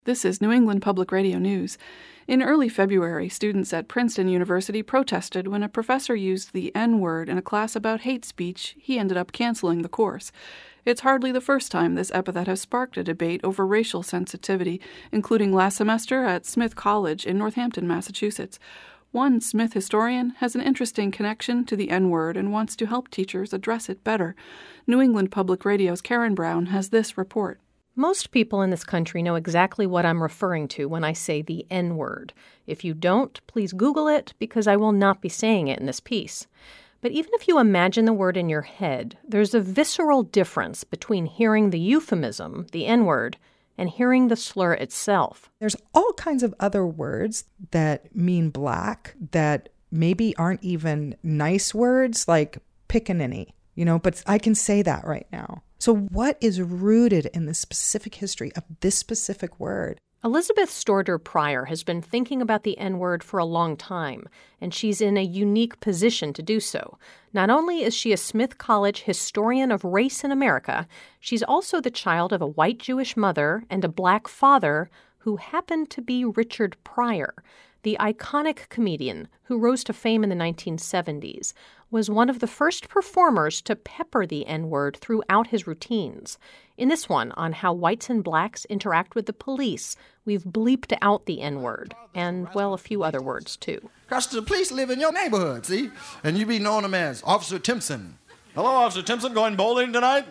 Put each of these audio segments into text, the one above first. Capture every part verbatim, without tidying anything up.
This is New England Public Radio News. In early February, students at Princeton University protested when a professor used the N-word in a class about hate speech. He ended up canceling the course. It's hardly the first time this epithet has sparked a debate over racial sensitivity, including last semester at Smith College in Northampton, Massachusetts. One Smith historian has an interesting connection to the N-word and wants to help teachers address it better. New England Public Radio's Karen Brown has this report. Most people in this country know exactly what I'm referring to when I say the N-word. If you don't, please Google it, because I will not be saying it in this piece. But even if you imagine the word in your head, there's a visceral difference between hearing the euphemism, the N-word, and hearing the slur itself. There's all kinds of other words that mean black that maybe aren't even nice words, like pickaninny, you know, but I can say that right now. So what is rooted in the specific history of this specific word? Elizabeth Storter Pryor has been thinking about the N-word for a long time, and she's in a unique position to do so. Not only is she a Smith College historian of race in America, she's also the child of a white Jewish mother and a black father who happened to be Richard Pryor. The iconic comedian who rose to fame in the nineteen seventies was one of the first performers to pepper the N-word throughout his routines. In this one, on how whites and blacks interact with the police, we've bleeped out the N-word, and, well, a few other words, too. Because the police live in your neighborhood, see? And you be knowing them as Officer Timpson. Hello, Officer Timpson, going bowling tonight?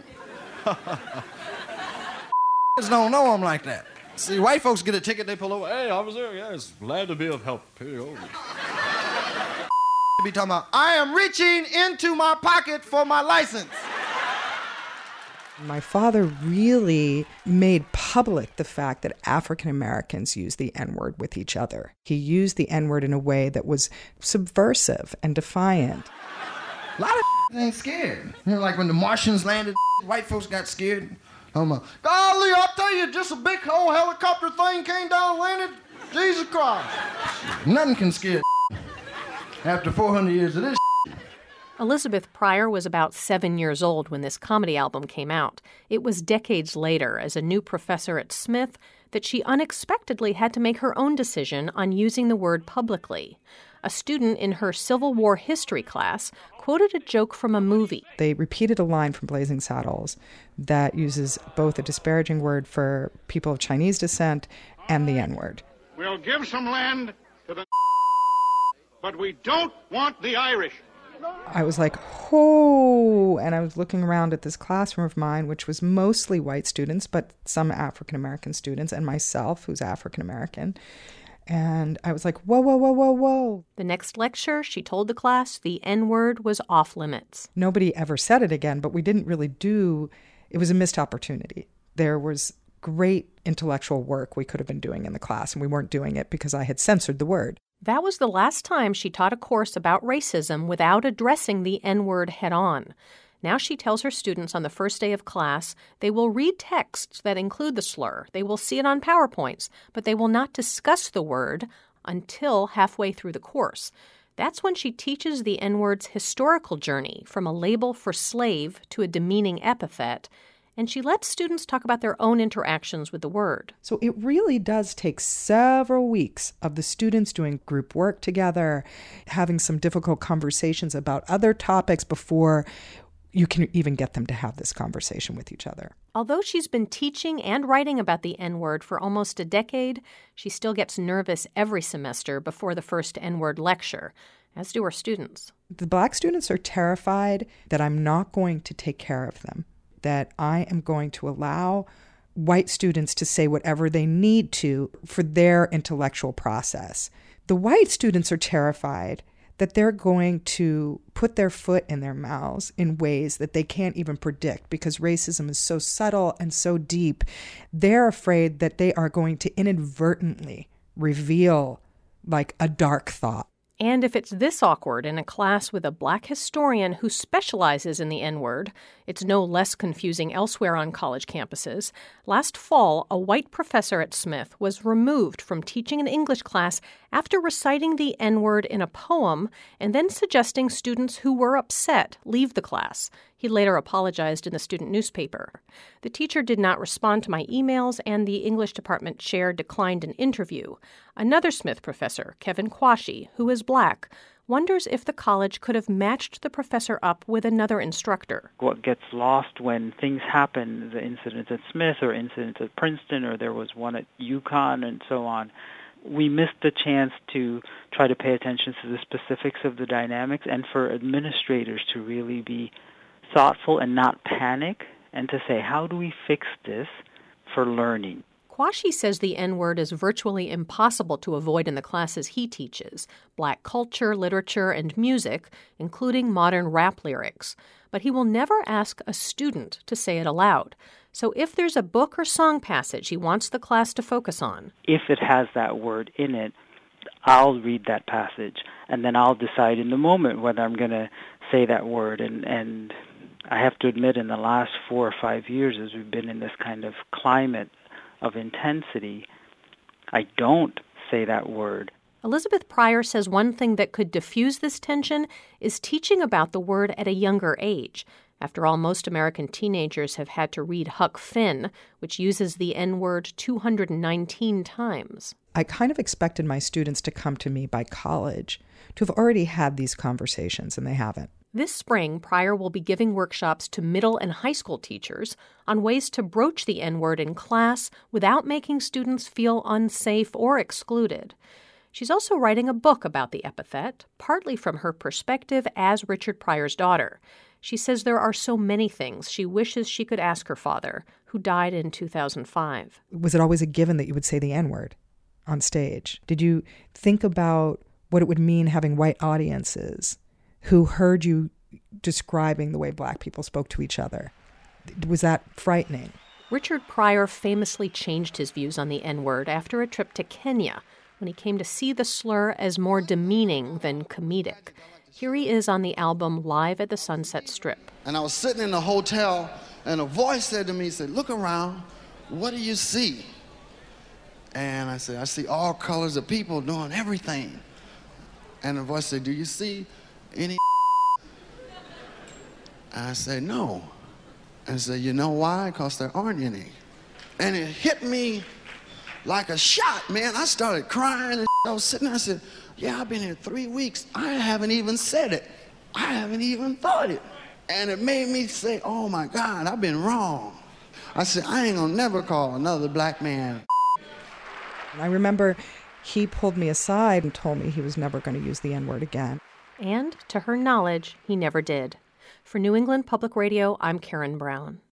don't know them like that. See, white folks get a ticket, they pull over. Hey, officer, yes, glad to be of help. Here you go. Be talking about, I am reaching into my pocket for my license. My father really made public the fact that African Americans use the N-word with each other. He used the N-word in a way that was subversive and defiant. A lot of ain't scared. You know, like when the Martians landed, white folks got scared. I'm like, golly, I'll tell you, just a big old helicopter thing came down and landed. Jesus Christ. Nothing can scare after four hundred years of this. Elizabeth Pryor was about seven years old when this comedy album came out. It was decades later, as a new professor at Smith, that she unexpectedly had to make her own decision on using the word publicly. A student in her Civil War history class quoted a joke from a movie. They repeated a line from Blazing Saddles that uses both a disparaging word for people of Chinese descent and the N-word. We'll give some land to the but we don't want the Irish. I was like, oh, and I was looking around at this classroom of mine, which was mostly white students, but some African-American students, and myself, who's African-American. And I was like, whoa, whoa, whoa, whoa, whoa. The next lecture, she told the class the N-word was off limits. Nobody ever said it again, but we didn't really do, it was a missed opportunity. There was great intellectual work we could have been doing in the class, and we weren't doing it because I had censored the word. That was the last time she taught a course about racism without addressing the N-word head-on. Now she tells her students on the first day of class they will read texts that include the slur. They will see it on PowerPoints, but they will not discuss the word until halfway through the course. That's when she teaches the N-word's historical journey from a label for slave to a demeaning epithet, and she lets students talk about their own interactions with the word. So it really does take several weeks of the students doing group work together, having some difficult conversations about other topics before you can even get them to have this conversation with each other. Although she's been teaching and writing about the N-word for almost a decade, she still gets nervous every semester before the first N-word lecture, as do her students. The black students are terrified that I'm not going to take care of them, that I am going to allow white students to say whatever they need to for their intellectual process. The white students are terrified that they're going to put their foot in their mouths in ways that they can't even predict because racism is so subtle and so deep. They're afraid that they are going to inadvertently reveal like a dark thought. And if it's this awkward in a class with a black historian who specializes in the N-word, it's no less confusing elsewhere on college campuses. Last fall, a white professor at Smith was removed from teaching an English class after reciting the N-word in a poem and then suggesting students who were upset leave the class. He later apologized in the student newspaper. The teacher did not respond to my emails, and the English department chair declined an interview. Another Smith professor, Kevin Quashie, who is black, wonders if the college could have matched the professor up with another instructor. What gets lost when things happen, the incidents at Smith or incidents at Princeton, or there was one at UConn and so on, we missed the chance to try to pay attention to the specifics of the dynamics and for administrators to really be thoughtful and not panic, and to say, how do we fix this for learning? Quashie says the N-word is virtually impossible to avoid in the classes he teaches, black culture, literature, and music, including modern rap lyrics. But he will never ask a student to say it aloud. So if there's a book or song passage he wants the class to focus on, if it has that word in it, I'll read that passage, and then I'll decide in the moment whether I'm going to say that word. And, and I have to admit, in the last four or five years, as we've been in this kind of climate of intensity, I don't say that word. Elizabeth Pryor says one thing that could diffuse this tension is teaching about the word at a younger age. After all, most American teenagers have had to read Huck Finn, which uses the N-word two hundred nineteen times. I kind of expected my students to come to me by college to have already had these conversations, and they haven't. This spring, Pryor will be giving workshops to middle and high school teachers on ways to broach the N-word in class without making students feel unsafe or excluded. She's also writing a book about the epithet, partly from her perspective as Richard Pryor's daughter. She says there are so many things she wishes she could ask her father, who died in two thousand five. Was it always a given that you would say the N-word on stage? Did you think about what it would mean having white audiences who heard you describing the way black people spoke to each other? Was that frightening? Richard Pryor famously changed his views on the N-word after a trip to Kenya, when he came to see the slur as more demeaning than comedic. Here he is on the album Live at the Sunset Strip. And I was sitting in a hotel, and a voice said to me, he said, look around, what do you see? And I said, I see all colors of people doing everything. And the voice said, do you see any? I said, no. And I said, you know why? Because there aren't any. And it hit me like a shot, man. I started crying, and I was sitting there, I said, yeah, I've been here three weeks. I haven't even said it. I haven't even thought it. And it made me say, oh my God, I've been wrong. I said, I ain't gonna never call another black man. I remember he pulled me aside and told me he was never going to use the N-word again. And, to her knowledge, he never did. For New England Public Radio, I'm Karen Brown.